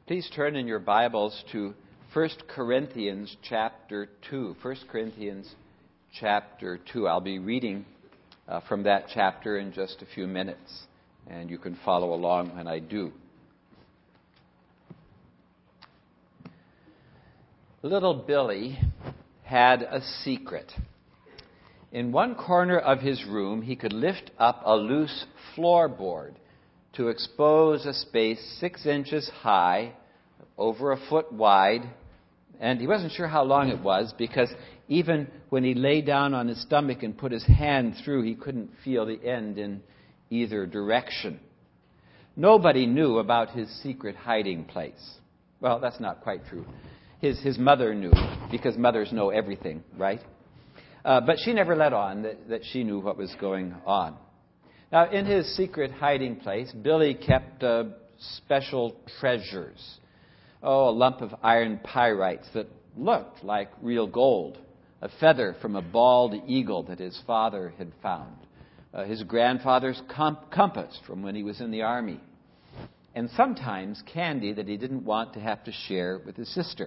Please turn in your Bibles to 1 Corinthians chapter 2. 1 Corinthians chapter 2. I'll be reading from that chapter in just a few minutes, and you can follow along when I do. Little Billy had a secret. In one corner of his room, he could lift up a loose floorboard to expose a space 6 inches high, over a foot wide, and he wasn't sure how long it was because even when he lay down on his stomach and put his hand through, he couldn't feel the end in either direction. Nobody knew about his secret hiding place. Well, that's not quite true. His mother knew, because mothers know everything, right? But she never let on that she knew what was going on. Now, in his secret hiding place, Billy kept special treasures. A lump of iron pyrites that looked like real gold, a feather from a bald eagle that his father had found, his grandfather's compass from when he was in the army, and sometimes candy that he didn't want to have to share with his sister.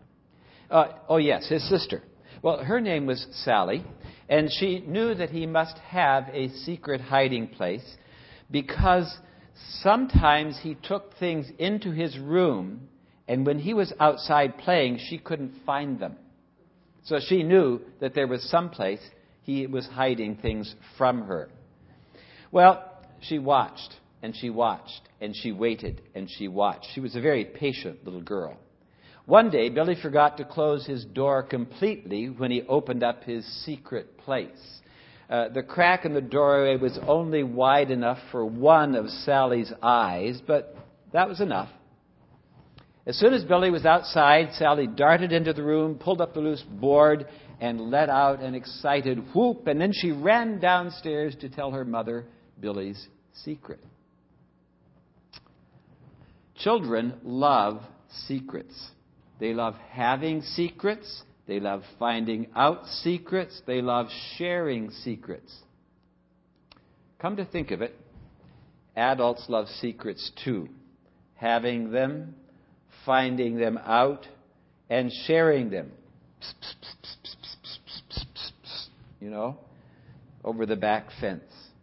His sister. Well, her name was Sally, and she knew that he must have a secret hiding place because sometimes he took things into his room, and when he was outside playing, she couldn't find them. So she knew that there was some place he was hiding things from her. Well, she watched, and she watched, and she waited, and she watched. She was a very patient little girl. One day, Billy forgot to close his door completely when he opened up his secret place. The crack in the doorway was only wide enough for one of Sally's eyes, but that was enough. As soon as Billy was outside, Sally darted into the room, pulled up the loose board, and let out an excited whoop, and then she ran downstairs to tell her mother Billy's secret. Children love secrets. They love having secrets. They love finding out secrets. They love sharing secrets. Come to think of it, adults love secrets too. Having them, finding them out, and sharing them. Over the back fence.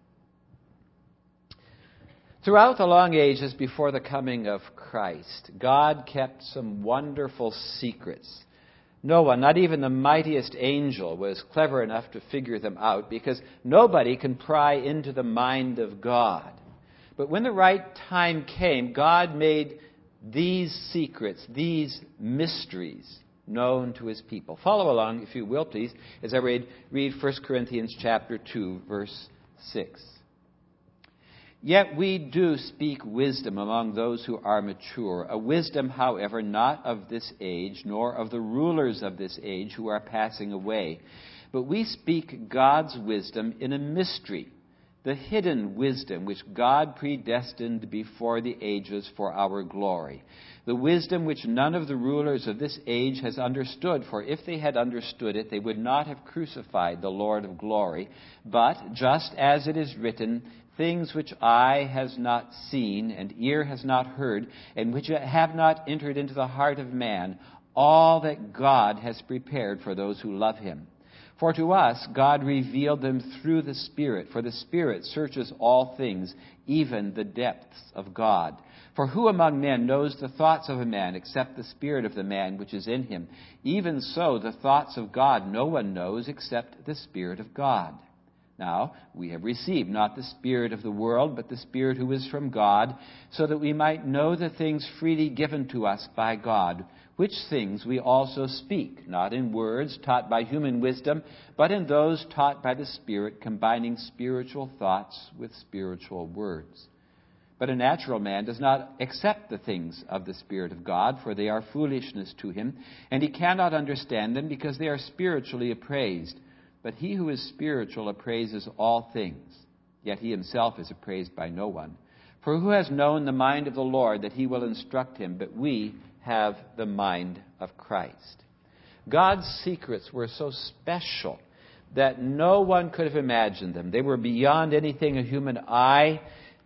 Throughout the long ages before the coming of Christ, God kept some wonderful secrets. No one, not even the mightiest angel, was clever enough to figure them out because nobody can pry into the mind of God. But when the right time came, God made these secrets, these mysteries, known to His people. Follow along, if you will, please, as I read 1 Corinthians chapter 2, verse 6. Yet we do speak wisdom among those who are mature, a wisdom, however, not of this age, nor of the rulers of this age who are passing away. But we speak God's wisdom in a mystery, the hidden wisdom which God predestined before the ages for our glory. The wisdom which none of the rulers of this age has understood, for if they had understood it, they would not have crucified the Lord of glory. But, just as it is written, things which eye has not seen and ear has not heard, and which have not entered into the heart of man, all that God has prepared for those who love Him. For to us God revealed them through the Spirit, for the Spirit searches all things, even the depths of God. For who among men knows the thoughts of a man except the spirit of the man which is in him? Even so, the thoughts of God no one knows except the Spirit of God. Now, we have received not the spirit of the world, but the Spirit who is from God, so that we might know the things freely given to us by God, which things we also speak, not in words taught by human wisdom, but in those taught by the Spirit, combining spiritual thoughts with spiritual words. But a natural man does not accept the things of the Spirit of God, for they are foolishness to him, and he cannot understand them because they are spiritually appraised. But he who is spiritual appraises all things, yet he himself is appraised by no one. For who has known the mind of the Lord that He will instruct him? But we have the mind of Christ. God's secrets were so special that no one could have imagined them. They were beyond anything a human eye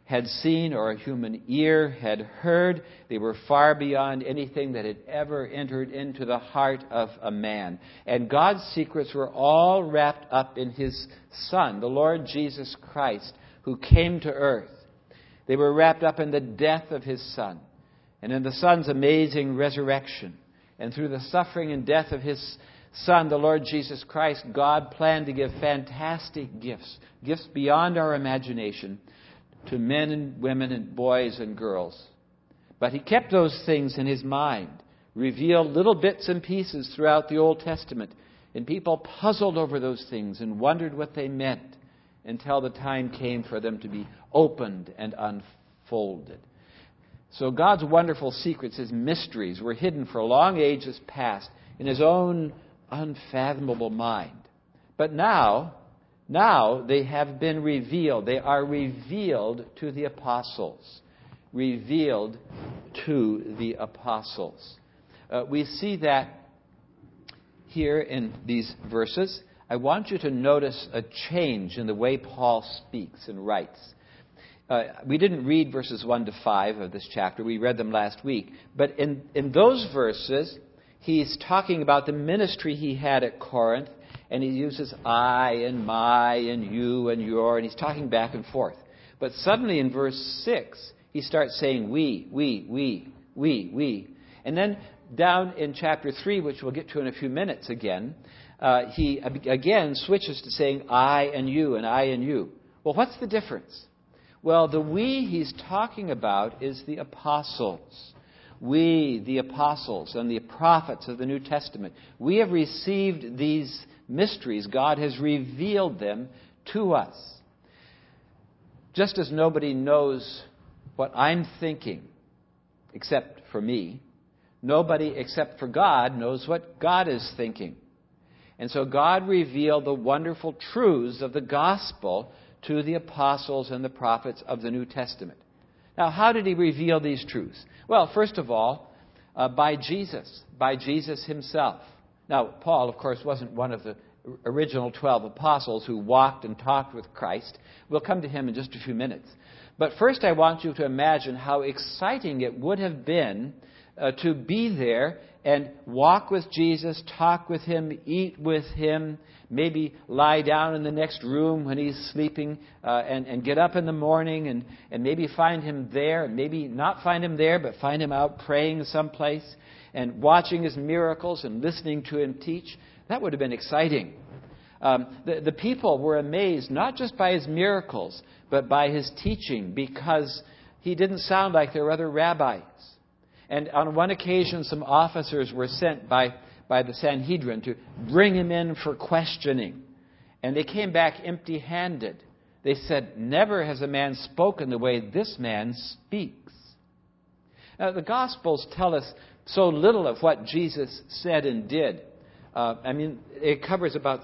had seen or a human ear had heard. They were far beyond anything that had ever entered into the heart of a man. And God's secrets were all wrapped up in His Son, the Lord Jesus Christ, who came to earth. They were wrapped up in the death of His Son and in the Son's amazing resurrection. And through the suffering and death of His Son, the Lord Jesus Christ, God planned to give fantastic gifts, gifts beyond our imagination, to men and women and boys and girls. But He kept those things in His mind, revealed little bits and pieces throughout the Old Testament, and people puzzled over those things and wondered what they meant until the time came for them to be opened and unfolded. So God's wonderful secrets, His mysteries, were hidden for long ages past in His own unfathomable mind. But now they have been revealed. They are revealed to the apostles. Revealed to the apostles. We see that here in these verses. I want you to notice a change in the way Paul speaks and writes. We didn't read verses 1 to 5 of this chapter. We read them last week. But in those verses, he's talking about the ministry he had at Corinth. And he uses I and my and you and your, and he's talking back and forth. But suddenly in verse 6, he starts saying we. And then down in chapter 3, which we'll get to in a few minutes again, he again switches to saying I and you and I and you. Well, what's the difference? Well, the we he's talking about is the apostles. We, the apostles and the prophets of the New Testament, we have received these mysteries. God has revealed them to us. Just as nobody knows what I'm thinking except for me, nobody except for God knows what God is thinking. And so God revealed the wonderful truths of the gospel to the apostles and the prophets of the New Testament. Now, how did He reveal these truths? Well, first of all, by Jesus Himself. Now, Paul, of course, wasn't one of the original 12 apostles who walked and talked with Christ. We'll come to him in just a few minutes. But first, I want you to imagine how exciting it would have been to be there and walk with Jesus, talk with Him, eat with Him, maybe lie down in the next room when He's sleeping, and get up in the morning and maybe find Him there, and maybe not find Him there, but find Him out praying someplace and watching His miracles and listening to Him teach. That would have been exciting. The people were amazed not just by His miracles, but by His teaching, because He didn't sound like their other rabbis. And on one occasion, some officers were sent by the Sanhedrin to bring Him in for questioning. And they came back empty-handed. They said, "Never has a man spoken the way this man speaks." Now, the Gospels tell us so little of what Jesus said and did. It covers about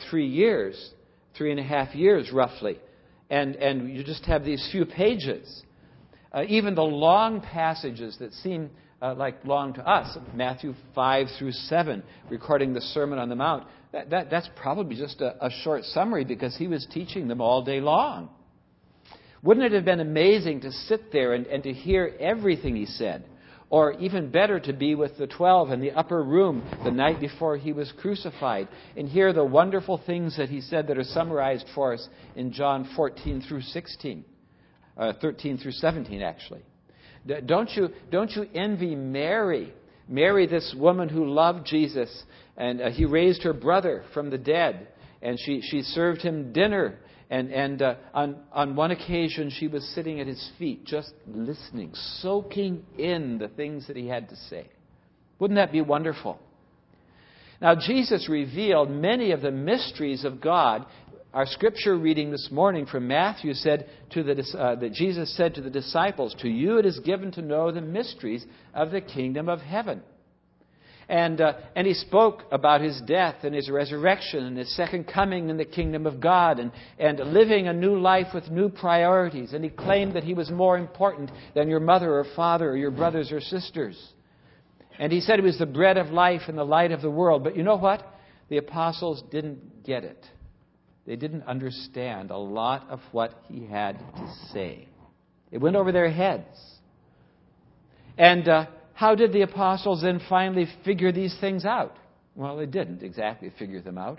3.5 years roughly. And you just have these few pages. Even the long passages that seem like long to us, Matthew 5 through 7, recording the Sermon on the Mount, that's probably just a short summary because He was teaching them all day long. Wouldn't it have been amazing to sit there and to hear everything He said? Or even better, to be with the 12 in the upper room the night before He was crucified and hear the wonderful things that He said that are summarized for us in John 14 through 16, 13 through 17 actually. Don't you envy Mary? Mary, this woman who loved Jesus, and He raised her brother from the dead, and she served Him dinner. And on one occasion, she was sitting at His feet, just listening, soaking in the things that He had to say. Wouldn't that be wonderful? Now, Jesus revealed many of the mysteries of God. Our scripture reading this morning from Matthew said that Jesus said to the disciples, "To you it is given to know the mysteries of the kingdom of heaven." And He spoke about His death and His resurrection and His second coming in the kingdom of God and living a new life with new priorities. And He claimed that He was more important than your mother or father or your brothers or sisters. And He said He was the bread of life and the light of the world. But you know what? The apostles didn't get it. They didn't understand a lot of what He had to say. It went over their heads. And how did the apostles then finally figure these things out? Well, they didn't exactly figure them out.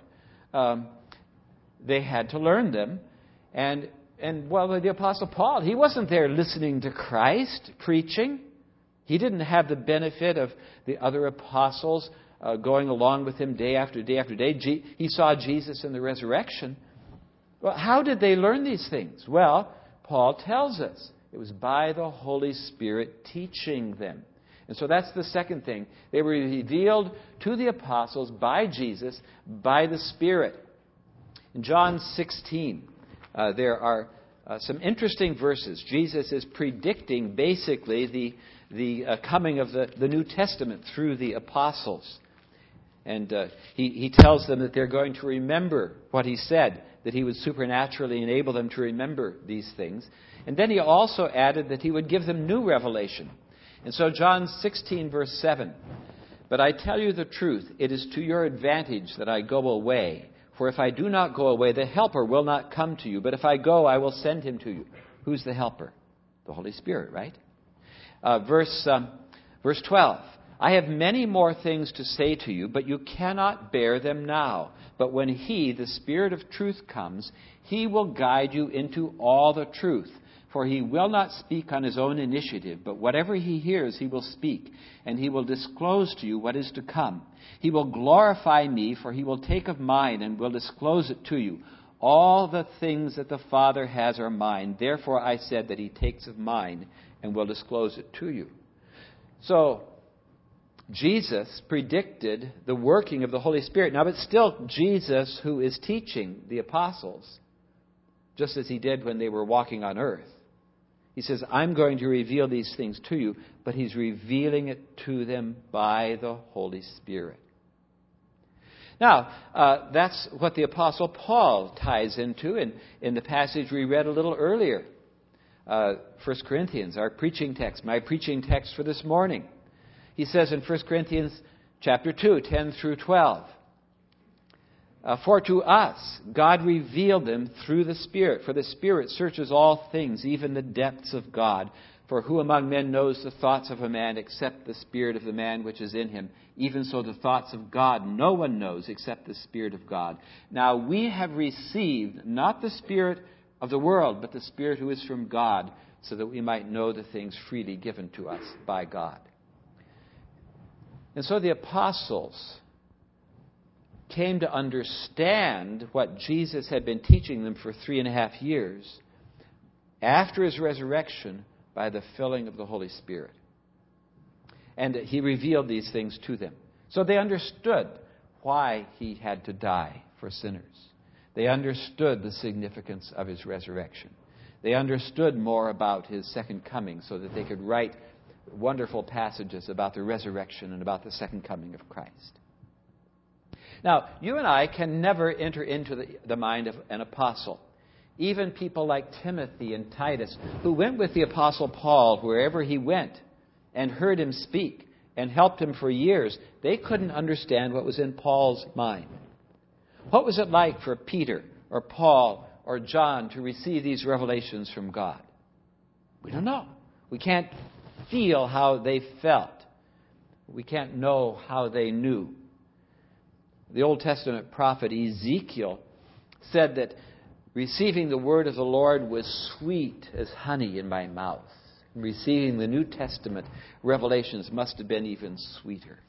They had to learn them. And the Apostle Paul, he wasn't there listening to Christ preaching. He didn't have the benefit of the other apostles going along with him day after day after day. He saw Jesus in the resurrection. Well, how did they learn these things? Well, Paul tells us it was by the Holy Spirit teaching them. And so that's the second thing. They were revealed to the apostles by Jesus, by the Spirit. In John 16, there are some interesting verses. Jesus is predicting basically the coming of the New Testament through the apostles. And he tells them that they're going to remember what he said, that he would supernaturally enable them to remember these things. And then he also added that he would give them new revelation. And so John 16, verse 7, "But I tell you the truth, it is to your advantage that I go away. For if I do not go away, the Helper will not come to you. But if I go, I will send him to you." Who's the Helper? The Holy Spirit, right? Verse 12, "I have many more things to say to you, but you cannot bear them now. But when he, the Spirit of truth, comes, he will guide you into all the truth. For he will not speak on his own initiative, but whatever he hears he will speak, and he will disclose to you what is to come. He will glorify me, for he will take of mine and will disclose it to you. All the things that the Father has are mine. Therefore I said that he takes of mine and will disclose it to you." So, Jesus predicted the working of the Holy Spirit. Now, it's still Jesus who is teaching the apostles, just as he did when they were walking on earth. He says, "I'm going to reveal these things to you," but he's revealing it to them by the Holy Spirit. Now, that's what the Apostle Paul ties into in the passage we read a little earlier. 1 Corinthians, our preaching text, my preaching text for this morning. He says in 1 Corinthians chapter 2, 10 through 12, "For to us God revealed them through the Spirit. For the Spirit searches all things, even the depths of God. For who among men knows the thoughts of a man except the spirit of the man which is in him? Even so the thoughts of God no one knows except the Spirit of God. Now we have received not the spirit of the world, but the Spirit who is from God, so that we might know the things freely given to us by God." And so the apostles came to understand what Jesus had been teaching them for 3.5 years after his resurrection by the filling of the Holy Spirit. And he revealed these things to them. So they understood why he had to die for sinners. They understood the significance of his resurrection. They understood more about his second coming so that they could write wonderful passages about the resurrection and about the second coming of Christ. Now, you and I can never enter into the mind of an apostle. Even people like Timothy and Titus, who went with the Apostle Paul wherever he went and heard him speak and helped him for years, they couldn't understand what was in Paul's mind. What was it like for Peter or Paul or John to receive these revelations from God? We don't know. We can't feel how they felt. We can't know how they knew. The Old Testament prophet Ezekiel said that receiving the word of the Lord was sweet as honey in my mouth. Receiving the New Testament revelations must have been even sweeter.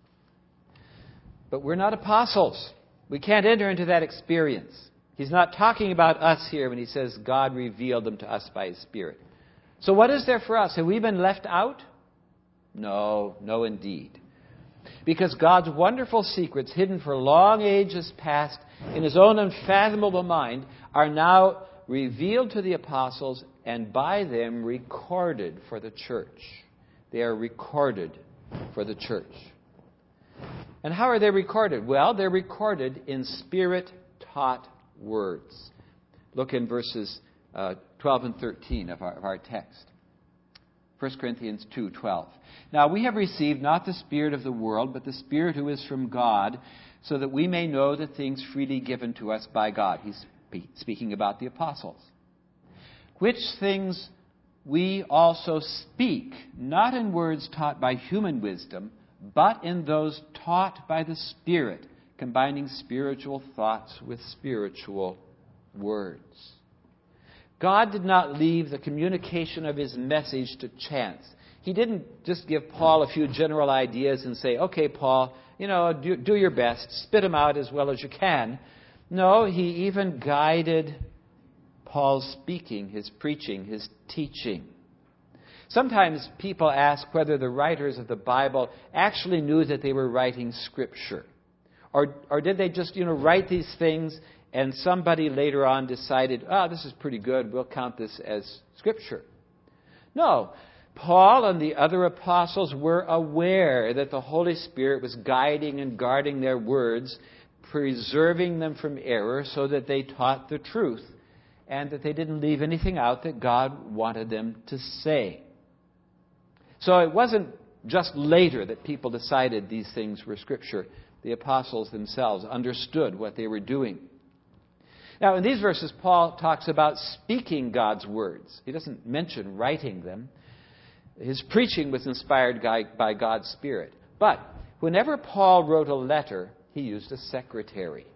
But we're not apostles. We can't enter into that experience. He's not talking about us here when he says God revealed them to us by his Spirit. So what is there for us? Have we been left out? No, no indeed. Because God's wonderful secrets, hidden for long ages past in his own unfathomable mind, are now revealed to the apostles and by them recorded for the church. They are recorded for the church. And how are they recorded? Well, they're recorded in Spirit-taught words. Look in verses 12 and 13 of our text. 1 Corinthians 2:12. "Now we have received not the spirit of the world, but the Spirit who is from God, so that we may know the things freely given to us by God." He's speaking about the apostles. "Which things we also speak, not in words taught by human wisdom, but in those taught by the Spirit, combining spiritual thoughts with spiritual words. God did not leave the communication of his message to chance. He didn't just give Paul a few general ideas and say, okay, Paul, do your best, spit them out as well as you can. No, he even guided Paul's speaking, his preaching, his teaching. Sometimes people ask whether the writers of the Bible actually knew that they were writing Scripture. Or did they just, write these things and somebody later on decided, this is pretty good, we'll count this as Scripture. No, Paul and the other apostles were aware that the Holy Spirit was guiding and guarding their words, preserving them from error so that they taught the truth and that they didn't leave anything out that God wanted them to say. So it wasn't just later that people decided these things were Scripture. The apostles themselves understood what they were doing. Now, in these verses, Paul talks about speaking God's words. He doesn't mention writing them. His preaching was inspired by God's Spirit. But whenever Paul wrote a letter, he used a secretary.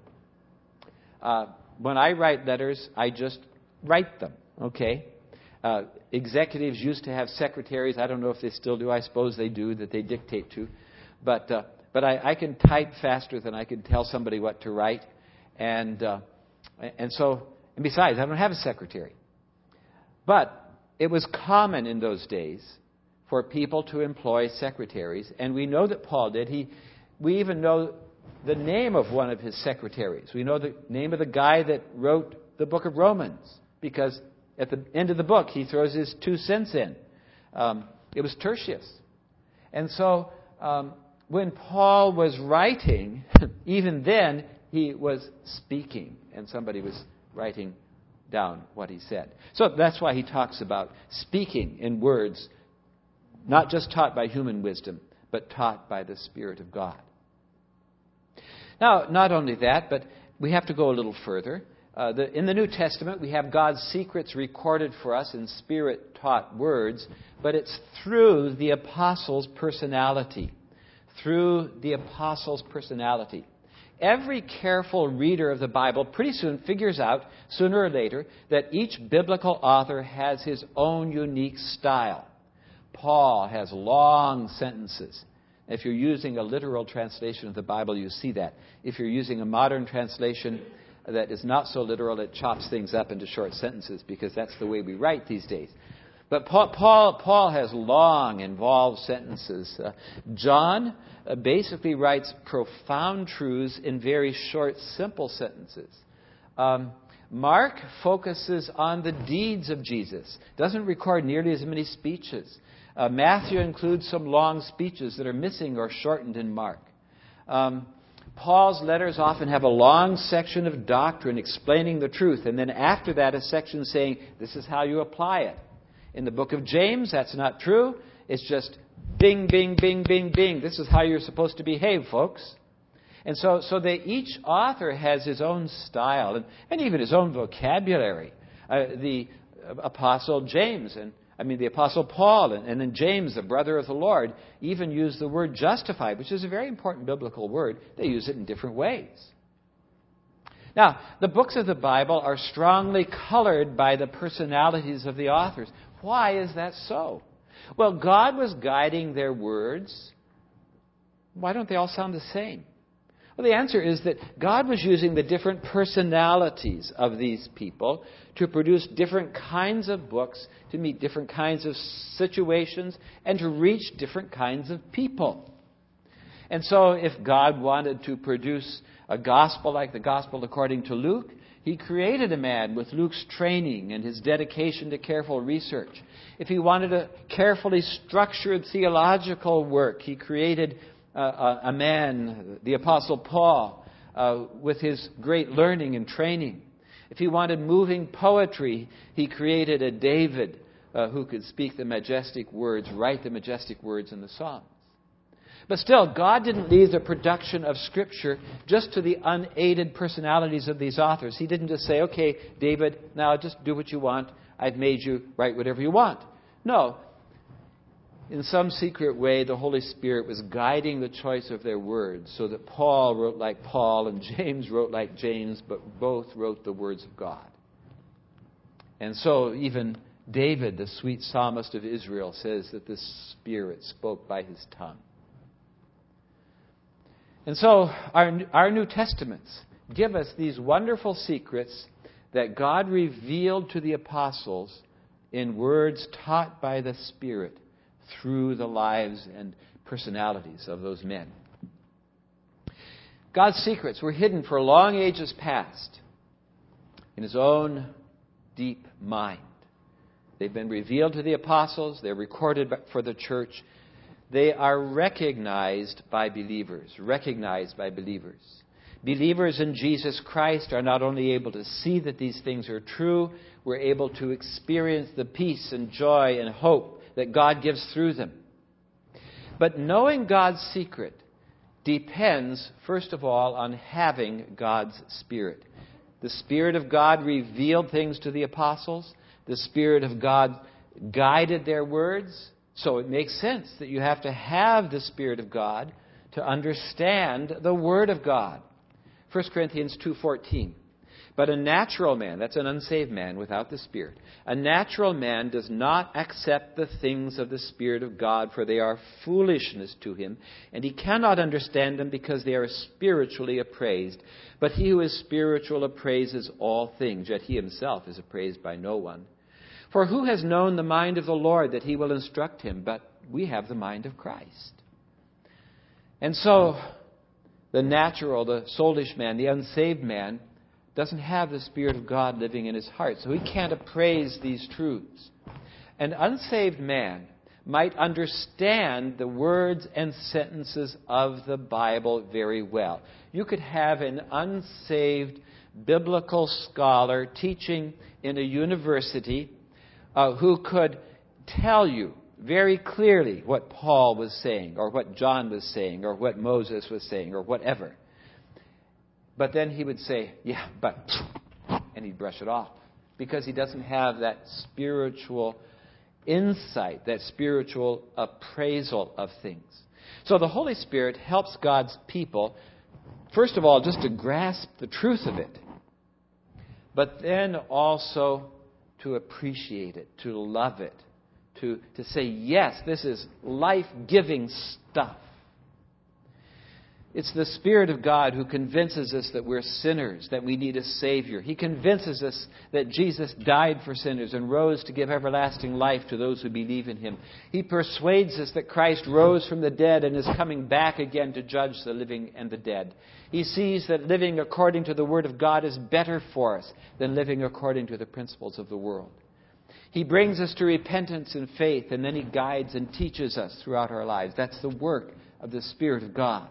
When I write letters, I just write them, okay? Executives used to have secretaries. I don't know if they still do. I suppose they do, that they dictate to. But I can type faster than I can tell somebody what to write. And besides, I don't have a secretary. But it was common in those days for people to employ secretaries. And we know that Paul did. We even know the name of one of his secretaries. We know the name of the guy that wrote the book of Romans, because at the end of the book, he throws his 2 cents in. It was Tertius. And so when Paul was writing, even then, he was speaking, and somebody was writing down what he said. So that's why he talks about speaking in words, not just taught by human wisdom, but taught by the Spirit of God. Now, not only that, but we have to go a little further. In the New Testament, we have God's secrets recorded for us in Spirit-taught words, but it's through the apostles' personality. Through the apostles' personality. Every careful reader of the Bible pretty soon figures out, sooner or later, that each biblical author has his own unique style. Paul has long sentences. If you're using a literal translation of the Bible, you see that. If you're using a modern translation that is not so literal, it chops things up into short sentences, because that's the way we write these days. But Paul has long, involved sentences. John basically writes profound truths in very short, simple sentences. Mark focuses on the deeds of Jesus. Doesn't record nearly as many speeches. Matthew includes some long speeches that are missing or shortened in Mark. Paul's letters often have a long section of doctrine explaining the truth, and then after that a section saying, this is how you apply it. In the book of James, that's not true. It's just bing, bing, bing, bing, bing. This is how you're supposed to behave, folks. And so each author has his own style and even his own vocabulary. The Apostle James, the Apostle Paul, and then James, the brother of the Lord, even use the word justified, which is a very important biblical word. They use it in different ways. Now, the books of the Bible are strongly colored by the personalities of the authors. Why is that so? Well, God was guiding their words. Why don't they all sound the same? Well, the answer is that God was using the different personalities of these people to produce different kinds of books, to meet different kinds of situations, and to reach different kinds of people. And so if God wanted to produce a gospel like the gospel according to Luke, He created a man with Luke's training and his dedication to careful research. If He wanted a carefully structured theological work, He created a man, the Apostle Paul, with his great learning and training. If He wanted moving poetry, He created a David who could speak the majestic words, write the majestic words in the Psalms. But still, God didn't leave the production of Scripture just to the unaided personalities of these authors. He didn't just say, okay, David, now just do what you want. I've made you write whatever you want. No. In some secret way, the Holy Spirit was guiding the choice of their words so that Paul wrote like Paul and James wrote like James, but both wrote the words of God. And so even David, the sweet psalmist of Israel, says that the Spirit spoke by his tongue. And so our New Testaments give us these wonderful secrets that God revealed to the apostles in words taught by the Spirit through the lives and personalities of those men. God's secrets were hidden for long ages past in His own deep mind. They've been revealed to the apostles. They're recorded for the church. They are recognized by believers. Believers in Jesus Christ are not only able to see that these things are true, we're able to experience the peace and joy and hope that God gives through them. But knowing God's secret depends, first of all, on having God's Spirit. The Spirit of God revealed things to the apostles. The Spirit of God guided their words. So it makes sense that you have to have the Spirit of God to understand the Word of God. 1 Corinthians 2:14. But a natural man, that's an unsaved man without the Spirit, a natural man does not accept the things of the Spirit of God, for they are foolishness to him, and he cannot understand them because they are spiritually appraised. But he who is spiritual appraises all things, yet he himself is appraised by no one. For who has known the mind of the Lord that he will instruct him? But we have the mind of Christ. And so, the natural, the soulish man, the unsaved man, doesn't have the Spirit of God living in his heart, so he can't appraise these truths. An unsaved man might understand the words and sentences of the Bible very well. You could have an unsaved biblical scholar teaching in a university who could tell you very clearly what Paul was saying, or what John was saying, or what Moses was saying, or whatever. But then he would say, yeah, but, and he'd brush it off, because he doesn't have that spiritual insight, that spiritual appraisal of things. So the Holy Spirit helps God's people, first of all, just to grasp the truth of it, but then also to appreciate it, to love it, to say, yes, this is life-giving stuff. It's the Spirit of God who convinces us that we're sinners, that we need a Savior. He convinces us that Jesus died for sinners and rose to give everlasting life to those who believe in Him. He persuades us that Christ rose from the dead and is coming back again to judge the living and the dead. He sees that living according to the Word of God is better for us than living according to the principles of the world. He brings us to repentance and faith, and then He guides and teaches us throughout our lives. That's the work of the Spirit of God.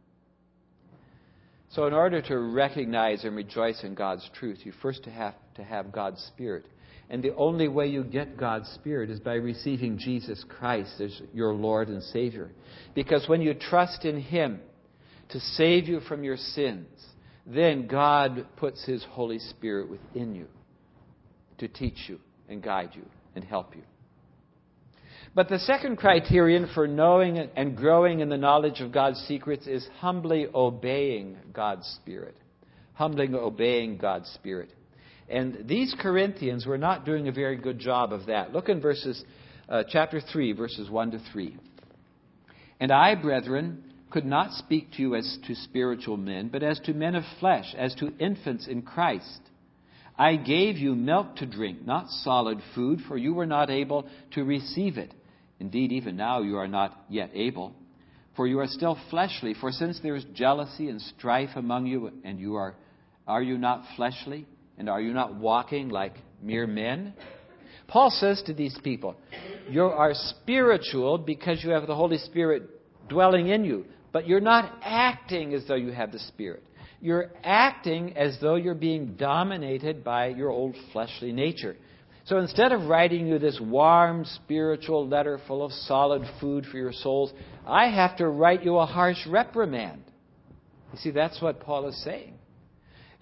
So in order to recognize and rejoice in God's truth, you first have to have God's Spirit. And the only way you get God's Spirit is by receiving Jesus Christ as your Lord and Savior. Because when you trust in Him to save you from your sins, then God puts His Holy Spirit within you to teach you and guide you and help you. But the second criterion for knowing and growing in the knowledge of God's secrets is humbly obeying God's Spirit. Humbly obeying God's Spirit. And these Corinthians were not doing a very good job of that. Look in chapter 3, verses 1 to 3. And I, brethren, could not speak to you as to spiritual men, but as to men of flesh, as to infants in Christ. I gave you milk to drink, not solid food, for you were not able to receive it. Indeed, even now you are not yet able, for you are still fleshly. For since there is jealousy and strife among you, and are you not fleshly? And are you not walking like mere men? Paul says to these people, you are spiritual because you have the Holy Spirit dwelling in you, but you're not acting as though you have the Spirit. You're acting as though you're being dominated by your old fleshly nature. So instead of writing you this warm spiritual letter full of solid food for your souls, I have to write you a harsh reprimand. You see, that's what Paul is saying.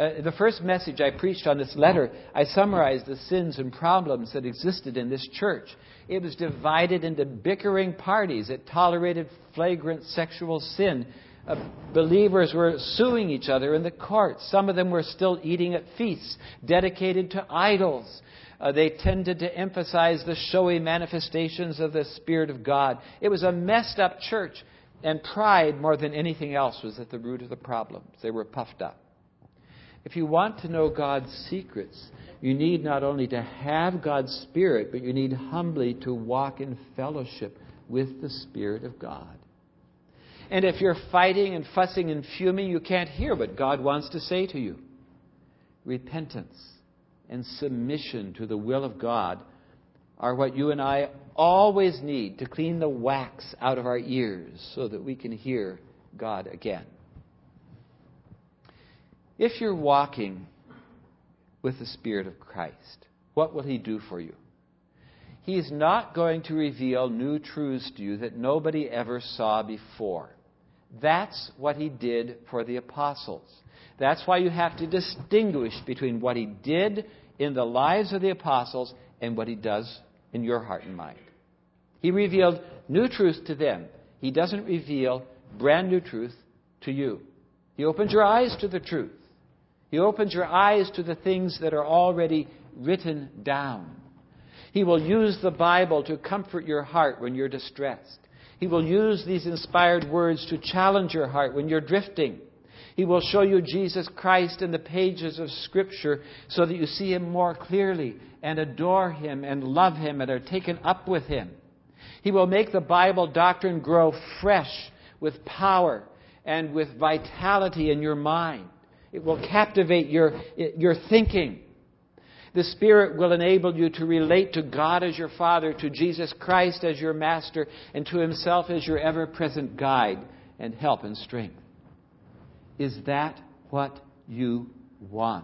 The first message I preached on this letter, I summarized the sins and problems that existed in this church. It was divided into bickering parties. It tolerated flagrant sexual sin. Believers were suing each other in the courts. Some of them were still eating at feasts dedicated to idols. They tended to emphasize the showy manifestations of the Spirit of God. It was a messed up church, and pride, more than anything else, was at the root of the problems. They were puffed up. If you want to know God's secrets, you need not only to have God's Spirit, but you need humbly to walk in fellowship with the Spirit of God. And if you're fighting and fussing and fuming, you can't hear what God wants to say to you. Repentance and submission to the will of God are what you and I always need to clean the wax out of our ears so that we can hear God again. If you're walking with the Spirit of Christ, what will He do for you? He is not going to reveal new truths to you that nobody ever saw before. That's what He did for the apostles. That's why you have to distinguish between what He did in the lives of the apostles and what He does in your heart and mind. He revealed new truth to them. He doesn't reveal brand new truth to you. He opens your eyes to the truth. He opens your eyes to the things that are already written down. He will use the Bible to comfort your heart when you're distressed. He will use these inspired words to challenge your heart when you're drifting. He will show you Jesus Christ in the pages of Scripture so that you see Him more clearly and adore Him and love Him and are taken up with Him. He will make the Bible doctrine grow fresh with power and with vitality in your mind. It will captivate your thinking. The Spirit will enable you to relate to God as your Father, to Jesus Christ as your Master, and to Himself as your ever-present guide and help and strength. Is that what you want?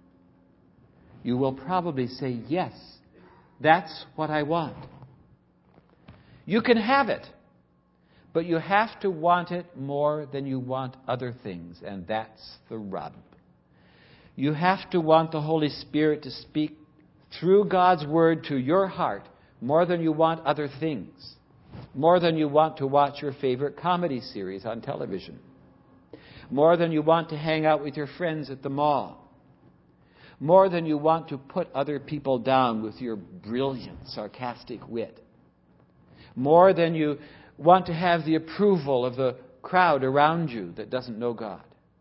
You will probably say, yes, that's what I want. You can have it, but you have to want it more than you want other things, and that's the rub. You have to want the Holy Spirit to speak through God's Word to your heart more than you want other things, more than you want to watch your favorite comedy series on television, more than you want to hang out with your friends at the mall, more than you want to put other people down with your brilliant, sarcastic wit, more than you want to have the approval of the crowd around you that doesn't know God,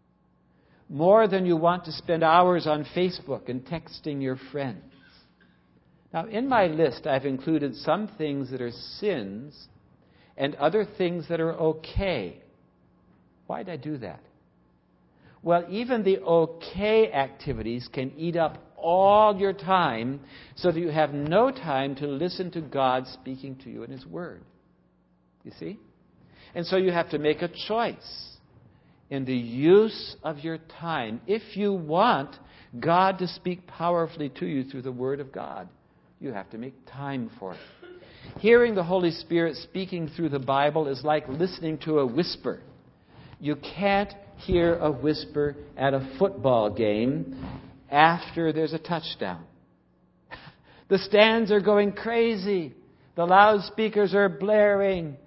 more than you want to spend hours on Facebook and texting your friends. Now, in my list, I've included some things that are sins and other things that are okay. Why did I do that? Well, even the okay activities can eat up all your time so that you have no time to listen to God speaking to you in His Word. You see? And so you have to make a choice in the use of your time if you want God to speak powerfully to you through the Word of God. You have to make time for it. Hearing the Holy Spirit speaking through the Bible is like listening to a whisper. You can't hear a whisper at a football game after there's a touchdown. The stands are going crazy. The loudspeakers are blaring.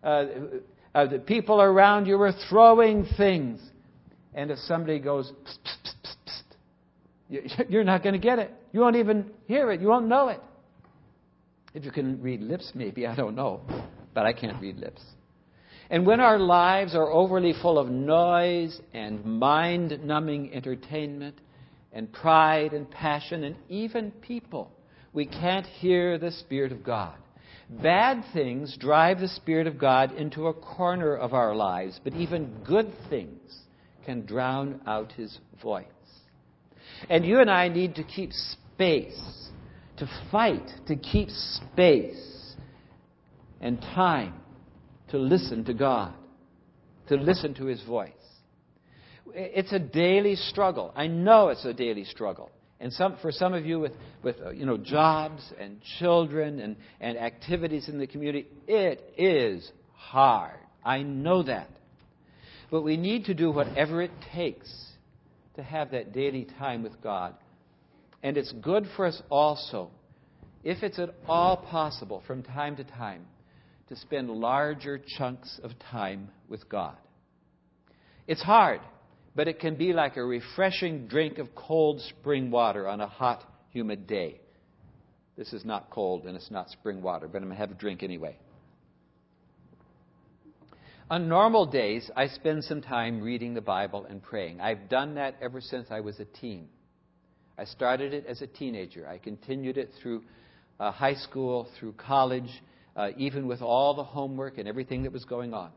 The people around you are throwing things. And if somebody goes, psst, psst, psst, psst, you're not going to get it. You won't even hear it. You won't know it. If you can read lips, maybe. I don't know. But I can't read lips. And when our lives are overly full of noise and mind-numbing entertainment and pride and passion and even people, we can't hear the Spirit of God. Bad things drive the Spirit of God into a corner of our lives, but even good things can drown out His voice. And you and I need to keep space, to fight, to keep space and time to listen to God, to listen to His voice. It's a daily struggle. I know it's a daily struggle. And for some of you with jobs and children and activities in the community, it is hard. I know that. But we need to do whatever it takes to have that daily time with God. And it's good for us also, if it's at all possible from time to time, to spend larger chunks of time with God. It's hard, but it can be like a refreshing drink of cold spring water on a hot, humid day. This is not cold and it's not spring water, but I'm going to have a drink anyway. On normal days, I spend some time reading the Bible and praying. I've done that ever since I was a teen. I started it as a teenager. I continued it through high school, through college, even with all the homework and everything that was going on.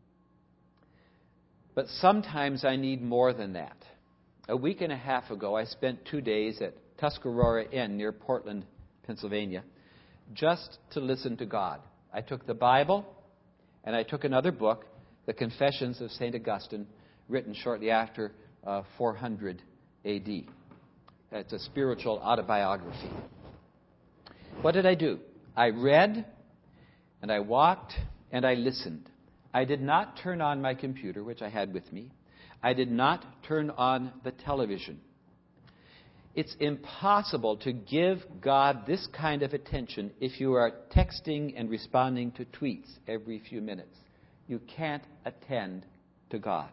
But sometimes I need more than that. A week and a half ago, I spent 2 days at Tuscarora Inn near Portland, Pennsylvania, just to listen to God. I took the Bible and I took another book, The Confessions of St. Augustine, written shortly after 400 A.D. It's a spiritual autobiography. What did I do? I read, and I walked, and I listened. I did not turn on my computer, which I had with me. I did not turn on the television. It's impossible to give God this kind of attention if you are texting and responding to tweets every few minutes. You can't attend to God.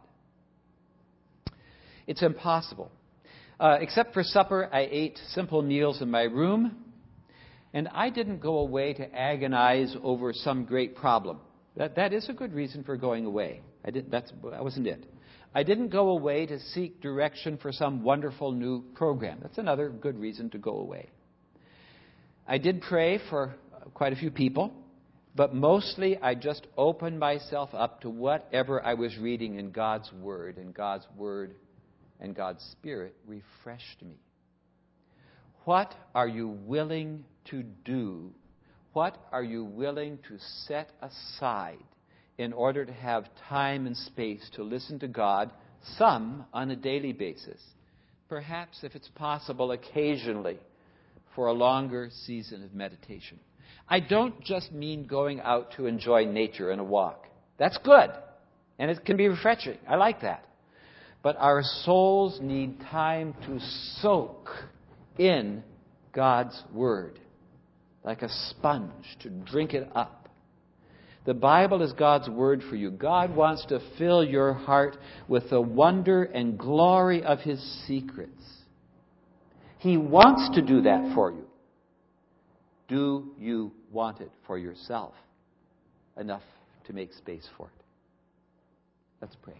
It's impossible. Except for supper, I ate simple meals in my room, and I didn't go away to agonize over some great problem. That is a good reason for going away. That wasn't it. I didn't go away to seek direction for some wonderful new program. That's another good reason to go away. I did pray for quite a few people, but mostly I just opened myself up to whatever I was reading in God's Word, and God's Word and God's Spirit refreshed me. What are you willing to do? What are you willing to set aside in order to have time and space to listen to God, some on a daily basis, perhaps, if it's possible, occasionally, for a longer season of meditation? I don't just mean going out to enjoy nature and a walk. That's good, and it can be refreshing. I like that. But our souls need time to soak in God's Word, like a sponge, to drink it up. The Bible is God's Word for you. God wants to fill your heart with the wonder and glory of His secrets. He wants to do that for you. Do you want it for yourself enough to make space for it? Let's pray.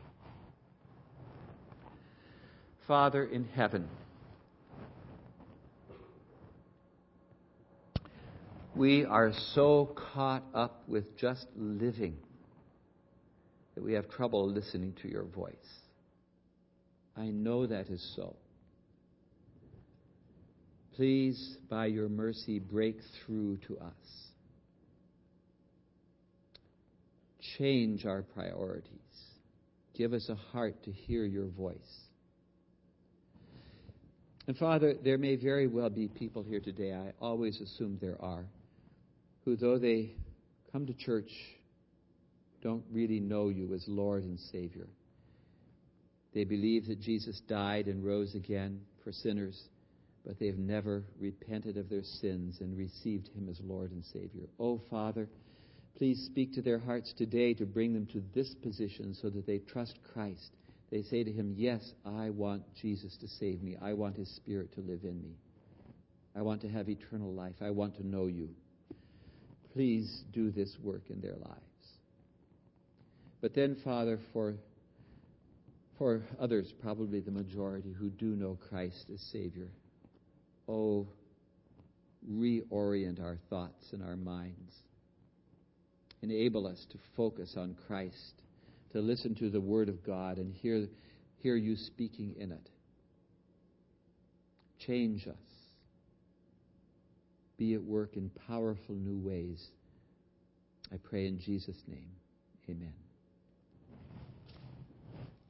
Father in heaven, we are so caught up with just living that we have trouble listening to your voice. I know that is so. Please, by your mercy, break through to us. Change our priorities. Give us a heart to hear your voice. And Father, there may very well be people here today, I always assume there are, who, though they come to church, don't really know you as Lord and Savior. They believe that Jesus died and rose again for sinners, but they've never repented of their sins and received Him as Lord and Savior. Oh, Father, please speak to their hearts today to bring them to this position so that they trust Christ. They say to Him, yes, I want Jesus to save me. I want His Spirit to live in me. I want to have eternal life. I want to know you. Please do this work in their lives. But then, Father, for others, probably the majority, who do know Christ as Savior, oh, reorient our thoughts and our minds. Enable us to focus on Christ, to listen to the Word of God and hear you speaking in it. Change us. Be at work in powerful new ways. I pray in Jesus' name. Amen.